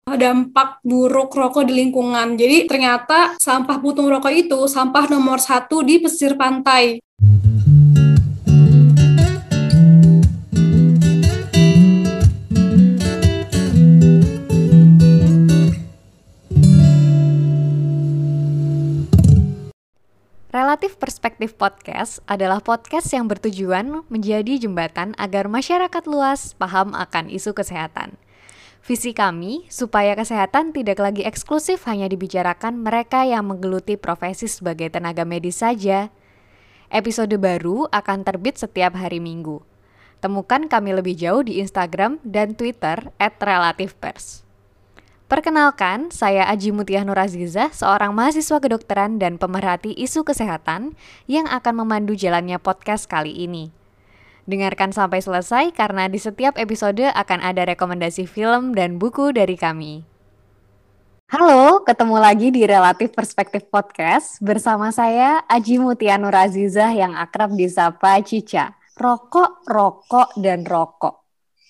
dampak buruk rokok di lingkungan. Jadi ternyata sampah puntung rokok itu sampah nomor satu di pesisir pantai. Relatif Perspektif Podcast adalah podcast yang bertujuan menjadi jembatan agar masyarakat luas paham akan isu kesehatan. Visi kami supaya kesehatan tidak lagi eksklusif hanya dibicarakan mereka yang menggeluti profesi sebagai tenaga medis saja. Episode baru akan terbit setiap hari Minggu. Temukan kami lebih jauh di Instagram dan Twitter @relativepers. Perkenalkan, saya Aji Mutiah Nur Azizah, seorang mahasiswa kedokteran dan pemerhati isu kesehatan yang akan memandu jalannya podcast kali ini. Dengarkan sampai selesai karena di setiap episode akan ada rekomendasi film dan buku dari kami. Halo, ketemu lagi di Relatif Perspektif Podcast bersama saya Aji Mutiah Nur Azizah yang akrab disapa Cica. Rokok, dan rokok.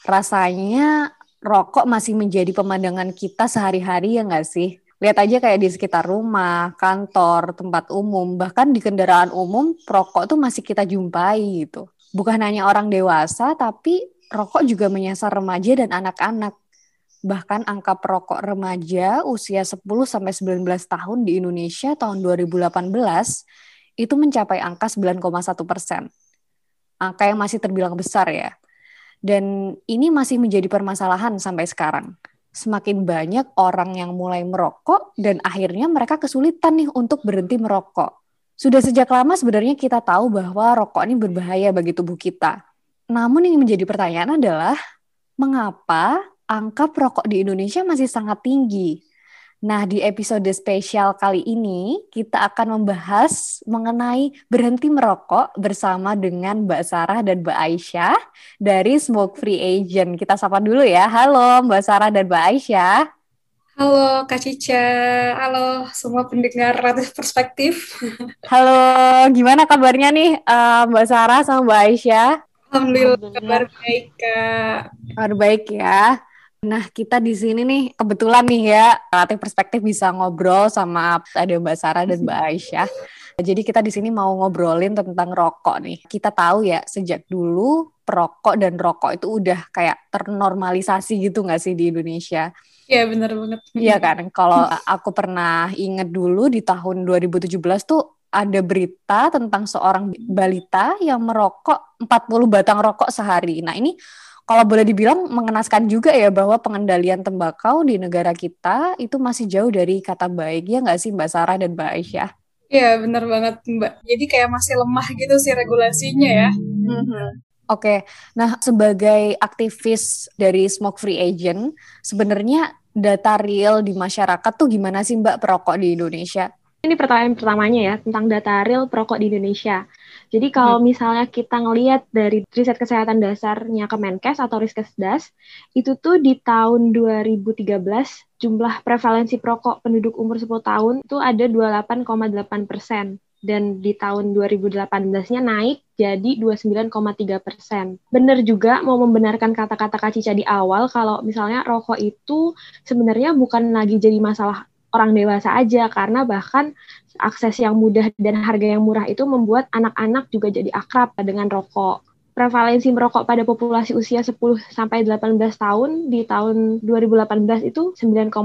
Rasanya rokok masih menjadi pemandangan kita sehari-hari ya nggak sih? Lihat aja kayak di sekitar rumah, kantor, tempat umum, bahkan di kendaraan umum, rokok tuh masih kita jumpai gitu. Bukan hanya orang dewasa, tapi rokok juga menyasar remaja dan anak-anak. Bahkan angka perokok remaja usia 10-19 tahun di Indonesia tahun 2018 itu mencapai angka 9,1%. Angka yang masih terbilang besar ya. Dan ini masih menjadi permasalahan sampai sekarang. Semakin banyak orang yang mulai merokok dan akhirnya mereka kesulitan nih untuk berhenti merokok. Sudah sejak lama sebenarnya kita tahu bahwa rokok ini berbahaya bagi tubuh kita. Namun yang menjadi pertanyaan adalah, mengapa angka perokok di Indonesia masih sangat tinggi? Nah, di episode spesial kali ini, kita akan membahas mengenai berhenti merokok bersama dengan Mbak Sarah dan Mbak Aisyah dari Smoke Free Agent. Kita sapa dulu ya. Halo Mbak Sarah dan Mbak Aisyah. Halo Kak Cica, halo semua pendengar Relatif Perspektif. Halo, gimana kabarnya nih Mbak Sarah sama Mbak Aisyah? Alhamdulillah kabar baik Kak. Kabar baik ya. Nah, kita di sini nih kebetulan nih ya, Relatif Perspektif bisa ngobrol sama ada Mbak Sarah dan Mbak Aisyah. Jadi kita di sini mau ngobrolin tentang rokok nih. Kita tahu ya, sejak dulu perokok dan rokok itu udah kayak ternormalisasi gitu nggak sih di Indonesia? Iya benar banget. Iya kan, kalau aku pernah inget dulu di tahun 2017 tuh ada berita tentang seorang balita yang merokok 40 batang rokok sehari. Nah ini kalau boleh dibilang mengenaskan juga ya bahwa pengendalian tembakau di negara kita itu masih jauh dari kata baik, ya nggak sih Mbak Sarah dan Mbak Aisyah? Iya benar banget Mbak. Jadi kayak masih lemah gitu sih regulasinya ya. Oke, nah sebagai aktivis dari Smoke Free Agent, sebenarnya data real di masyarakat tuh gimana sih Mbak perokok di Indonesia? Ini pertanyaan pertamanya ya, tentang data real perokok di Indonesia. Jadi kalau misalnya kita ngelihat dari riset kesehatan dasarnya Kemenkes atau Riskesdas, itu tuh di tahun 2013 jumlah prevalensi perokok penduduk umur 10 tahun itu ada 28,8%. Dan di tahun 2018-nya naik jadi 29,3%. Benar juga mau membenarkan kata-kata Kak Cica di awal kalau misalnya rokok itu sebenarnya bukan lagi jadi masalah orang dewasa aja, karena bahkan akses yang mudah dan harga yang murah itu membuat anak-anak juga jadi akrab dengan rokok. Prevalensi merokok pada populasi usia 10-18 tahun di tahun 2018 itu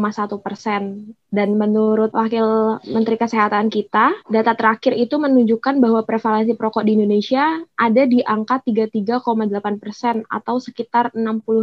9,1%. Dan menurut Wakil Menteri Kesehatan kita, data terakhir itu menunjukkan bahwa prevalensi perokok di Indonesia ada di angka 33,8% atau sekitar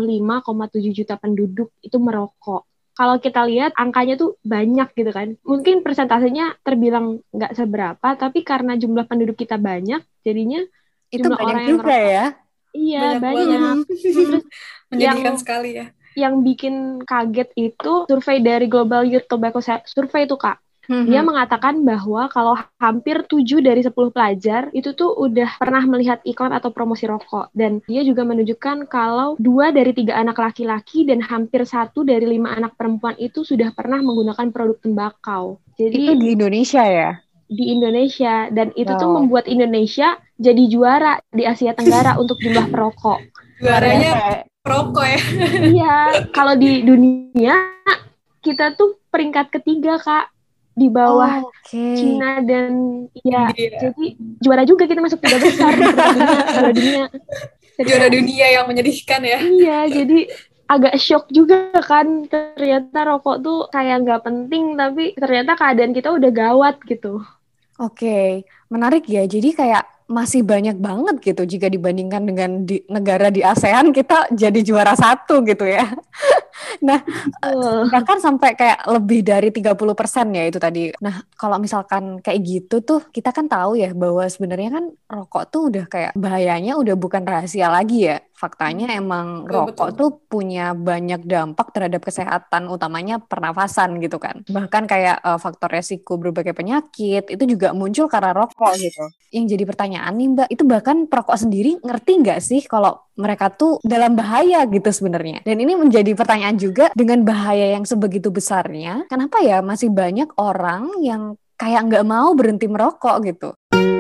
65,7 juta penduduk itu merokok. Kalau kita lihat angkanya tuh banyak gitu kan. Mungkin persentasenya terbilang nggak seberapa, tapi karena jumlah penduduk kita banyak, jadinya itu jumlah banyak orang yang juga ya? Iya, banyak. Terus Menyedihkan sekali ya. Yang bikin kaget itu survei dari Global Youth Tobacco Survey itu Kak. Dia mengatakan bahwa kalau hampir 7 dari 10 pelajar itu tuh udah pernah melihat iklan atau promosi rokok. Dan dia juga menunjukkan kalau 2 dari 3 anak laki-laki dan hampir 1 dari 5 anak perempuan itu sudah pernah menggunakan produk tembakau. Jadi itu di Indonesia ya? Di Indonesia. Dan itu tuh membuat Indonesia jadi juara di Asia Tenggara untuk jumlah perokok. Juaranya perokok ya. Iya, kalau di dunia kita tuh peringkat ketiga, Kak, di bawah Cina dan ya, jadi juara juga, kita masuk 3 besar di juara dunia. Juara dunia yang menyedihkan ya. Iya, jadi agak shock juga kan, ternyata rokok tuh kayak nggak penting, tapi ternyata keadaan kita udah gawat gitu. Oke, menarik ya. Jadi kayak masih banyak banget gitu jika dibandingkan dengan negara di ASEAN, kita jadi juara 1 gitu ya. Nah, bahkan sampai kayak lebih dari 30% ya itu tadi. Nah, kalau misalkan kayak gitu tuh, kita kan tahu ya bahwa sebenarnya kan rokok tuh udah kayak bahayanya udah bukan rahasia lagi ya. Faktanya emang rokok tuh punya banyak dampak terhadap kesehatan, utamanya pernafasan gitu kan. Bahkan kayak faktor resiko berbagai penyakit itu juga muncul karena rokok gitu. Yang jadi pertanyaan nih Mbak, itu bahkan perokok sendiri ngerti nggak sih kalau mereka tuh dalam bahaya gitu sebenarnya. Dan ini menjadi pertanyaan juga, dengan bahaya yang sebegitu besarnya, kenapa ya masih banyak orang yang kayak nggak mau berhenti merokok gitu?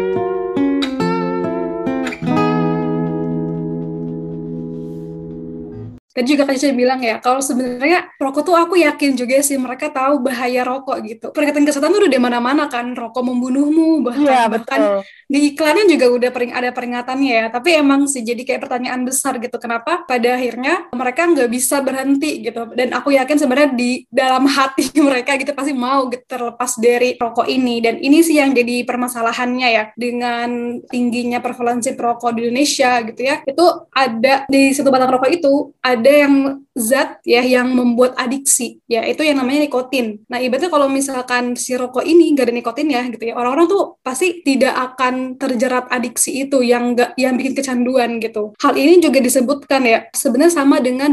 Tadi juga kan saya bilang ya, kalau sebenarnya rokok tuh aku yakin juga sih mereka tahu bahaya rokok gitu. Peringatan kesehatan tuh udah di mana-mana kan, rokok membunuhmu, bahkan di iklannya juga udah ada peringatannya ya. Tapi emang sih jadi kayak pertanyaan besar gitu, kenapa pada akhirnya mereka nggak bisa berhenti gitu. Dan aku yakin sebenarnya di dalam hati mereka gitu pasti mau gitu, terlepas dari rokok ini. Dan ini sih yang jadi permasalahannya ya, dengan tingginya prevalensi perokok di Indonesia gitu ya. Itu ada di satu batang rokok itu ada yang zat ya yang membuat adiksi, ya itu yang namanya nikotin. Nah ibaratnya kalau misalkan si rokok ini nggak ada nikotinnya gitu ya, orang-orang tuh pasti tidak akan terjerat adiksi itu yang bikin kecanduan gitu. Hal ini juga disebutkan ya sebenarnya sama dengan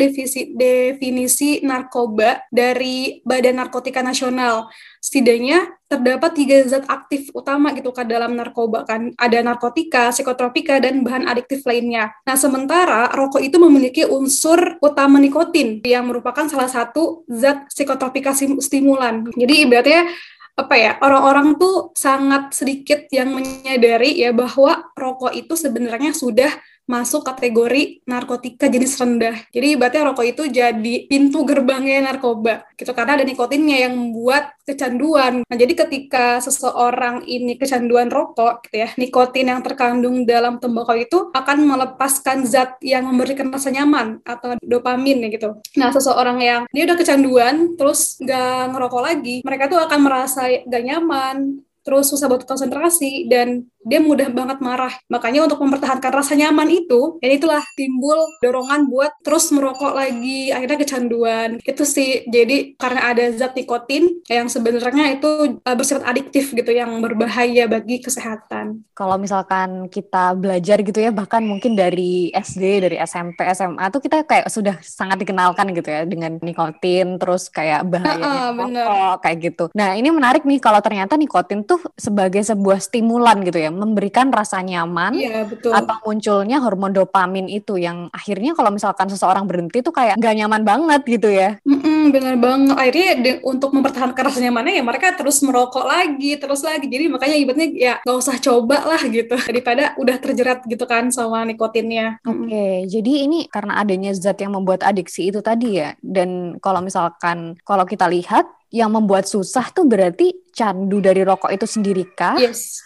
definisi narkoba dari Badan Narkotika Nasional. Setidaknya terdapat 3 zat aktif utama gitu kan dalam narkoba kan. Ada narkotika, psikotropika, dan bahan adiktif lainnya. Nah, sementara rokok itu memiliki unsur utama nikotin yang merupakan salah satu zat psikotropika stimulan. Jadi ibaratnya orang-orang tuh sangat sedikit yang menyadari ya bahwa rokok itu sebenarnya sudah masuk kategori narkotika jenis rendah. Jadi ibaratnya rokok itu jadi pintu gerbangnya narkoba gitu, karena ada nikotinnya yang membuat kecanduan. Nah, jadi ketika seseorang ini kecanduan rokok gitu ya, nikotin yang terkandung dalam tembakau itu akan melepaskan zat yang memberikan rasa nyaman atau dopamin ya gitu. Nah, seseorang yang dia udah kecanduan terus nggak ngerokok lagi, mereka tuh akan merasa gak nyaman, terus susah buat konsentrasi, dan dia mudah banget marah. Makanya untuk mempertahankan rasa nyaman itu, ya itulah timbul dorongan buat terus merokok lagi, akhirnya kecanduan. Itu sih, jadi karena ada zat nikotin yang sebenarnya itu bersifat adiktif gitu, yang berbahaya bagi kesehatan. Kalau misalkan kita belajar gitu ya, bahkan mungkin dari SD, dari SMP, SMA tuh kita kayak sudah sangat dikenalkan gitu ya dengan nikotin, terus kayak bahayanya rokok kayak gitu. Nah ini menarik nih kalau ternyata nikotin tuh sebagai sebuah stimulan gitu ya, memberikan rasa nyaman, atau munculnya hormon dopamin itu yang akhirnya kalau misalkan seseorang berhenti tuh kayak gak nyaman banget gitu ya. Bener banget. Akhirnya untuk mempertahankan rasa nyamannya ya mereka terus merokok lagi, terus lagi. Jadi makanya ibaratnya ya gak usah coba lah gitu, daripada udah terjerat gitu kan sama nikotinnya. Oke, jadi ini karena adanya zat yang membuat adiksi itu tadi ya. Dan kalau misalkan kalau kita lihat yang membuat susah tuh berarti candu dari rokok itu sendiri kah? Yes.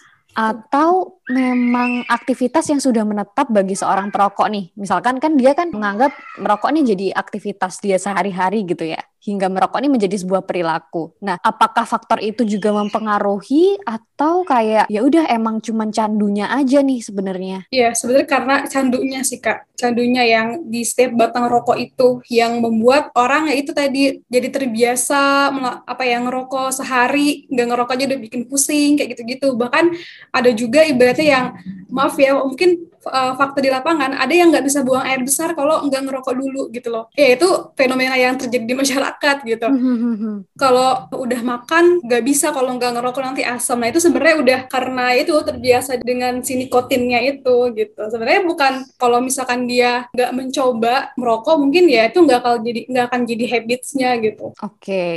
Atau memang aktivitas yang sudah menetap bagi seorang perokok nih. Misalkan kan dia kan menganggap merokok ini jadi aktivitas dia sehari-hari gitu ya. Hingga merokok ini menjadi sebuah perilaku. Nah, apakah faktor itu juga mempengaruhi atau kayak ya udah emang cuman candunya aja nih sebenarnya? Iya, sebenarnya karena candunya sih Kak. Candunya yang di setiap batang rokok itu yang membuat orang ya itu tadi jadi terbiasa ngerokok sehari, nggak ngerokok aja udah bikin pusing kayak gitu-gitu. Bahkan ada juga ibaratnya yang maaf ya, mungkin fakta di lapangan ada yang nggak bisa buang air besar kalau nggak ngerokok dulu gitu loh. Ya itu fenomena yang terjadi di masyarakat gitu. Kalau udah makan nggak bisa kalau nggak ngerokok nanti asam. Nah itu sebenarnya udah karena itu terbiasa dengan si nikotinnya itu gitu. Sebenarnya bukan kalau misalkan dia nggak mencoba merokok, mungkin ya itu nggak akan jadi habitsnya gitu. Oke.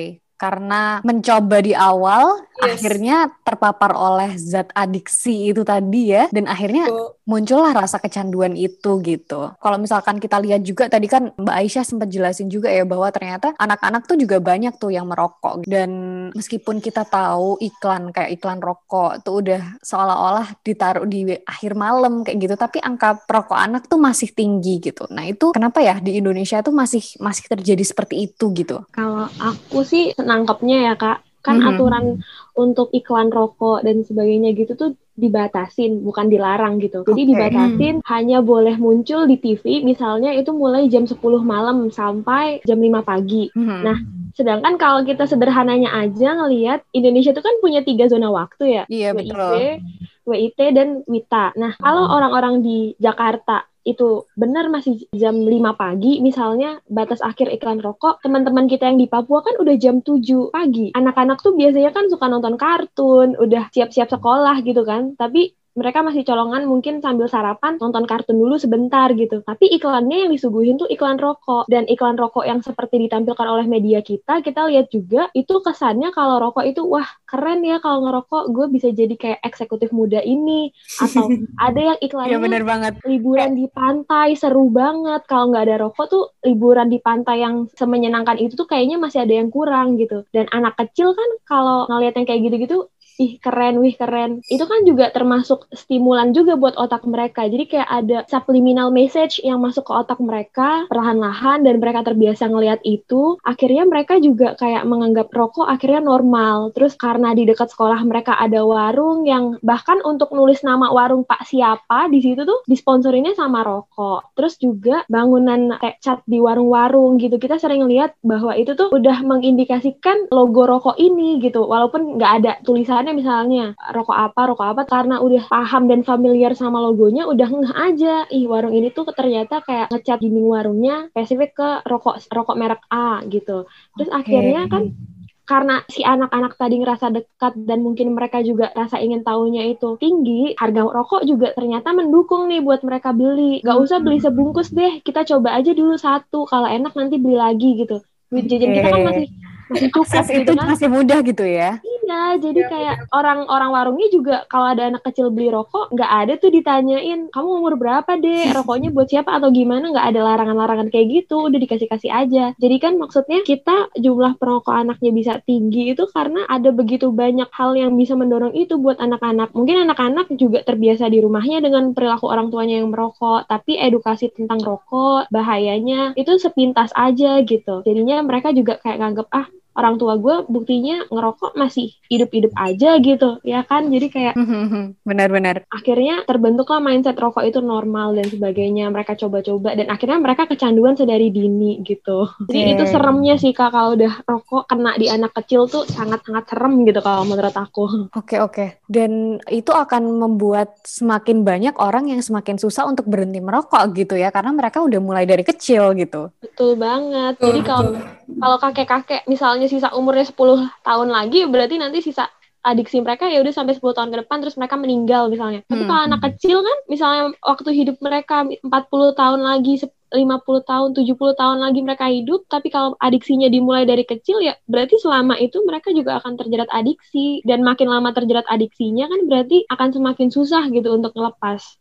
karena mencoba di awal, akhirnya terpapar oleh zat adiksi itu tadi ya, dan akhirnya muncullah rasa kecanduan itu gitu. Kalau misalkan kita lihat juga tadi kan Mbak Aisyah sempat jelasin juga ya bahwa ternyata anak-anak tuh juga banyak tuh yang merokok, dan meskipun kita tahu iklan kayak iklan rokok tuh udah seolah-olah ditaruh di akhir malam kayak gitu, tapi angka perokok anak tuh masih tinggi gitu. Nah itu kenapa ya di Indonesia tuh masih terjadi seperti itu gitu? Kalau aku sih nangkepnya ya Kak, kan aturan untuk iklan rokok dan sebagainya gitu tuh dibatasin, bukan dilarang gitu. Jadi dibatasin hanya boleh muncul di TV misalnya itu mulai jam 10 malam sampai jam 5 pagi. Nah, sedangkan kalau kita sederhananya aja ngelihat Indonesia itu kan punya 3 zona waktu ya. Iya, betul. WIT dan WITA. Nah, kalau orang-orang di Jakarta itu benar masih jam 5 pagi, misalnya batas akhir iklan rokok, teman-teman kita yang di Papua kan udah jam 7 pagi. Anak-anak tuh biasanya kan suka nonton kartun, udah siap-siap sekolah gitu kan, tapi mereka masih colongan mungkin sambil sarapan nonton kartun dulu sebentar gitu. Tapi iklannya yang disuguhin tuh iklan rokok. Dan iklan rokok yang seperti ditampilkan oleh media kita lihat juga itu kesannya kalau rokok itu wah keren ya kalau ngerokok gue bisa jadi kayak eksekutif muda ini. Atau ada yang iklannya bener banget. Liburan di pantai seru banget. Kalau nggak ada rokok tuh liburan di pantai yang semenyenangkan itu tuh kayaknya masih ada yang kurang gitu. Dan anak kecil kan kalau ngeliat yang kayak gitu-gitu ih keren, wih keren. Itu kan juga termasuk stimulan juga buat otak mereka. Jadi kayak ada subliminal message yang masuk ke otak mereka perlahan-lahan dan mereka terbiasa ngelihat itu. Akhirnya mereka juga kayak menganggap rokok akhirnya normal. Terus karena di dekat sekolah mereka ada warung yang bahkan untuk nulis nama warung Pak siapa di situ tuh disponsorinnya sama rokok. Terus juga bangunan kayak cat di warung-warung gitu. Kita sering lihat bahwa itu tuh udah mengindikasikan logo rokok ini gitu. Walaupun nggak ada tulisan misalnya rokok apa karena udah paham dan familiar sama logonya udah ngeh aja warung ini tuh ternyata kayak ngecat dinding warungnya spesifik ke rokok merek A gitu. Terus akhirnya kan karena si anak-anak tadi ngerasa dekat dan mungkin mereka juga rasa ingin tahunya itu tinggi, harga rokok juga ternyata mendukung nih buat mereka beli. Gak usah beli sebungkus deh, kita coba aja dulu satu, kalau enak nanti beli lagi gitu. Duit jajan kita kan masih cukup gitu kan. Masih mudah gitu ya. Iya, jadi kayak orang-orang warungnya juga kalau ada anak kecil beli rokok, nggak ada tuh ditanyain, kamu umur berapa deh, rokoknya buat siapa atau gimana, nggak ada larangan-larangan kayak gitu, udah dikasih-kasih aja. Jadi kan maksudnya kita jumlah perokok anaknya bisa tinggi itu karena ada begitu banyak hal yang bisa mendorong itu buat anak-anak. Mungkin anak-anak juga terbiasa di rumahnya dengan perilaku orang tuanya yang merokok, tapi edukasi tentang rokok, bahayanya, itu sepintas aja gitu. Jadinya mereka juga kayak nganggep, orang tua gue buktinya ngerokok masih hidup-hidup aja gitu, ya kan? Jadi kayak benar-benar akhirnya terbentuklah mindset rokok itu normal dan sebagainya. Mereka coba-coba dan akhirnya mereka kecanduan sedari dini gitu. Jadi itu seremnya sih Kak, kalau udah rokok kena di anak kecil tuh sangat-sangat serem gitu kalau menurut aku. Oke. Dan itu akan membuat semakin banyak orang yang semakin susah untuk berhenti merokok gitu ya, karena mereka udah mulai dari kecil gitu. Betul banget. Jadi kalau kakek-kakek misalnya sisa umurnya 10 tahun lagi, berarti nanti sisa adiksi mereka ya udah sampai 10 tahun ke depan terus mereka meninggal misalnya. Tapi kalau anak kecil kan misalnya waktu hidup mereka 40 tahun lagi, 50 tahun, 70 tahun lagi mereka hidup, tapi kalau adiksinya dimulai dari kecil ya berarti selama itu mereka juga akan terjerat adiksi, dan makin lama terjerat adiksinya kan berarti akan semakin susah gitu untuk ngelepas.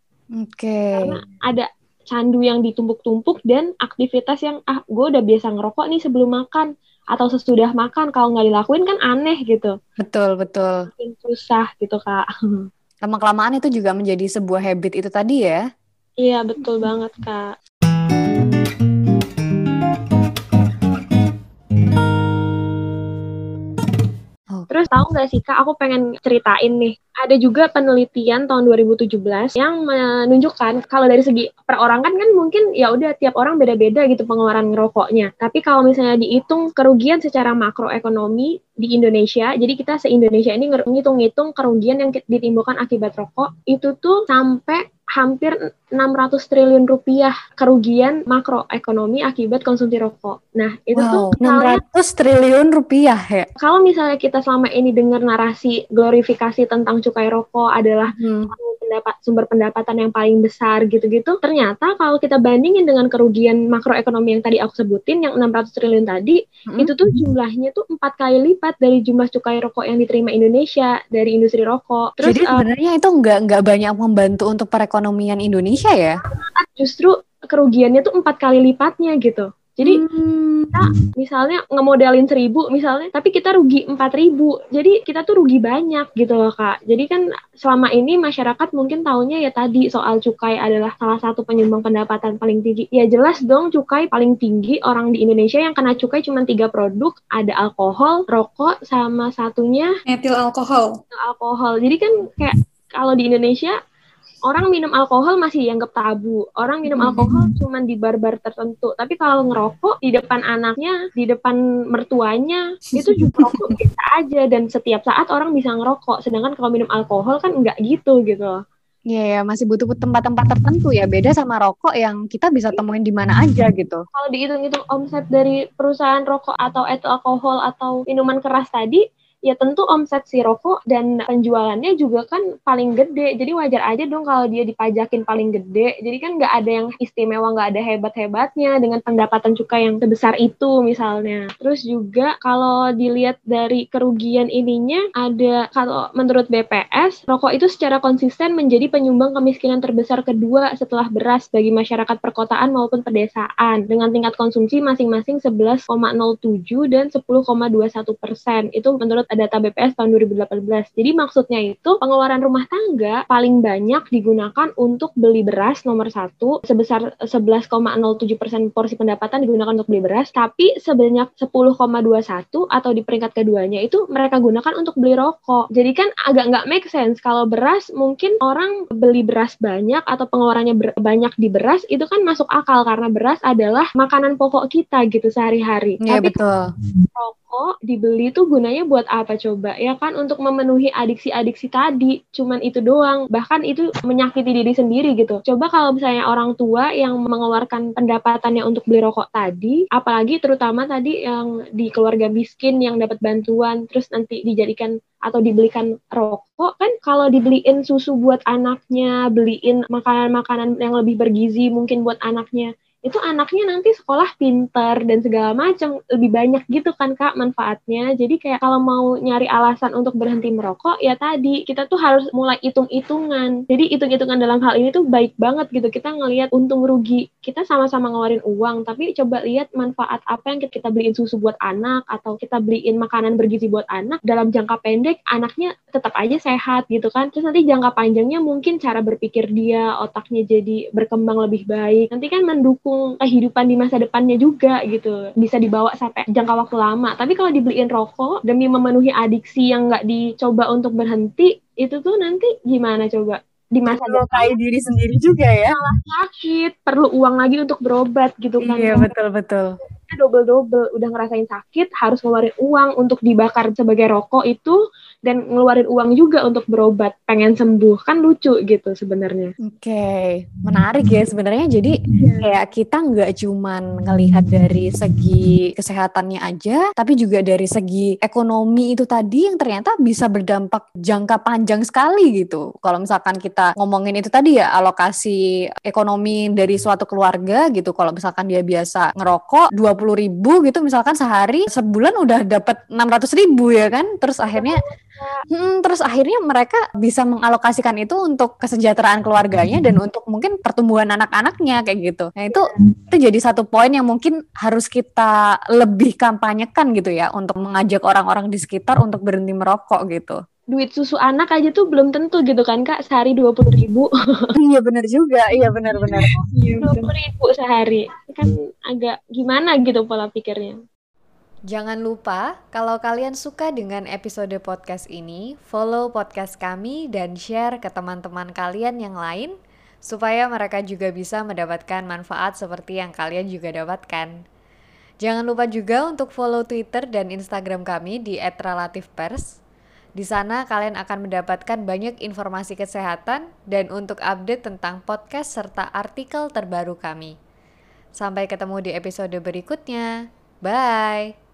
Karena ada candu yang ditumpuk-tumpuk dan aktivitas yang gue udah biasa ngerokok nih sebelum makan atau sesudah makan, kalau nggak dilakuin kan aneh gitu. Betul. Makin susah gitu Kak. Lama-kelamaan itu juga menjadi sebuah habit itu tadi ya. Iya betul banget Kak. Terus tahu nggak sih Kak, aku pengen ceritain nih. Ada juga penelitian tahun 2017 yang menunjukkan kalau dari segi perorangan kan mungkin ya udah tiap orang beda-beda gitu pengeluaran ngerokoknya. Tapi kalau misalnya dihitung kerugian secara makroekonomi di Indonesia, jadi kita se-Indonesia ini ngitung-ngitung kerugian yang ditimbulkan akibat rokok, itu tuh sampai hampir 600 triliun rupiah kerugian makroekonomi akibat konsumsi rokok. Nah, itu tuh 600 triliun rupiah ya. Kalau misalnya kita selama ini dengar narasi glorifikasi tentang cukai rokok adalah sumber pendapatan yang paling besar gitu-gitu. Ternyata kalau kita bandingin dengan kerugian makroekonomi yang tadi aku sebutin, yang 600 triliun tadi, itu tuh jumlahnya tuh 4 kali lipat dari jumlah cukai rokok yang diterima Indonesia dari industri rokok. Terus, jadi sebenarnya itu nggak banyak membantu untuk perekonomian Indonesia ya? Justru kerugiannya tuh 4 kali lipatnya gitu. Jadi kita misalnya ngemodelin 1.000 misalnya, tapi kita rugi 4.000. Jadi kita tuh rugi banyak gitu loh Kak. Jadi kan selama ini masyarakat mungkin taunya ya tadi soal cukai adalah salah satu penyumbang pendapatan paling tinggi. Ya jelas dong cukai paling tinggi orang di Indonesia yang kena cukai cuma 3 produk, ada alkohol, rokok, sama satunya etil alkohol. Jadi kan kayak kalau di Indonesia orang minum alkohol masih dianggap tabu. Orang minum alkohol cuma di bar-bar tertentu. Tapi kalau ngerokok di depan anaknya, di depan mertuanya, itu juga rokok biasa aja. Dan setiap saat orang bisa ngerokok. Sedangkan kalau minum alkohol kan enggak gitu gitu. Iya, masih butuh tempat-tempat tertentu ya. Beda sama rokok yang kita bisa temuin di mana aja gitu. Kalau dihitung-hitung omset dari perusahaan rokok atau etil alkohol atau minuman keras tadi, ya tentu omset si rokok dan penjualannya juga kan paling gede. Jadi wajar aja dong kalau dia dipajakin paling gede. Jadi kan nggak ada yang istimewa, nggak ada hebat-hebatnya dengan pendapatan cukai yang sebesar itu misalnya. Terus juga kalau dilihat dari kerugian ininya, ada kalau menurut BPS, rokok itu secara konsisten menjadi penyumbang kemiskinan terbesar kedua setelah beras bagi masyarakat perkotaan maupun pedesaan. Dengan tingkat konsumsi masing-masing 11,07 dan 10,21%. Itu menurut data BPS tahun 2018. Jadi maksudnya itu pengeluaran rumah tangga paling banyak digunakan untuk beli beras nomor 1 sebesar 11,07% porsi pendapatan digunakan untuk beli beras, tapi sebanyak 10,21 atau di peringkat keduanya itu mereka gunakan untuk beli rokok. Jadi kan agak nggak make sense kalau beras mungkin orang beli beras banyak atau pengeluarannya banyak di beras itu kan masuk akal karena beras adalah makanan pokok kita gitu sehari-hari. Iya tapi betul. Rokok dibeli tuh gunanya buat apa coba? Ya kan untuk memenuhi adiksi-adiksi tadi. Cuman itu doang. Bahkan itu menyakiti diri sendiri gitu. Coba kalau misalnya orang tua yang mengeluarkan pendapatannya untuk beli rokok tadi, apalagi terutama tadi yang di keluarga miskin yang dapat bantuan, terus nanti dijadikan atau dibelikan rokok, kan kalau dibeliin susu buat anaknya, beliin makanan-makanan yang lebih bergizi mungkin buat anaknya, itu anaknya nanti sekolah pintar dan segala macam, lebih banyak gitu kan Kak manfaatnya. Jadi kayak kalau mau nyari alasan untuk berhenti merokok, ya tadi kita tuh harus mulai hitung-hitungan. Jadi hitung-hitungan dalam hal ini tuh baik banget gitu. Kita ngelihat untung rugi, kita sama-sama ngeluarin uang, tapi coba lihat manfaat apa yang kita beliin susu buat anak atau kita beliin makanan bergizi buat anak. Dalam jangka pendek anaknya tetap aja sehat gitu kan. Terus nanti jangka panjangnya mungkin cara berpikir dia, otaknya jadi berkembang lebih baik. Nanti kan mendukung kehidupan di masa depannya juga gitu, bisa dibawa sampai jangka waktu lama. Tapi kalau dibeliin rokok demi memenuhi adiksi yang nggak dicoba untuk berhenti, itu tuh nanti gimana coba di masa depan diri sendiri juga ya, malah sakit, perlu uang lagi untuk berobat gitu kan. Iya betul. Double udah ngerasain sakit, harus ngeluarin uang untuk dibakar sebagai rokok itu, dan ngeluarin uang juga untuk berobat pengen sembuh. Kan lucu gitu sebenarnya. Oke, menarik ya sebenarnya. Jadi kayak kita nggak cuman ngelihat dari segi kesehatannya aja, tapi juga dari segi ekonomi itu tadi yang ternyata bisa berdampak jangka panjang sekali gitu. Kalau misalkan kita ngomongin itu tadi ya, alokasi ekonomi dari suatu keluarga gitu. Kalau misalkan dia biasa ngerokok 20.000 gitu misalkan sehari, sebulan udah dapat 600.000 ya kan. Terus akhirnya mereka bisa mengalokasikan itu untuk kesejahteraan keluarganya dan untuk mungkin pertumbuhan anak-anaknya kayak gitu. Nah itu jadi satu poin yang mungkin harus kita lebih kampanyekan gitu ya, untuk mengajak orang-orang di sekitar untuk berhenti merokok gitu. Duit susu anak aja tuh belum tentu gitu kan Kak, sehari 20.000. Iya benar juga, iya benar-benar. 20.000 sehari, kan agak gimana gitu pola pikirnya. Jangan lupa, kalau kalian suka dengan episode podcast ini, follow podcast kami dan share ke teman-teman kalian yang lain, supaya mereka juga bisa mendapatkan manfaat seperti yang kalian juga dapatkan. Jangan lupa juga untuk follow Twitter dan Instagram kami di @relativepers. Di sana kalian akan mendapatkan banyak informasi kesehatan dan untuk update tentang podcast serta artikel terbaru kami. Sampai ketemu di episode berikutnya. Bye!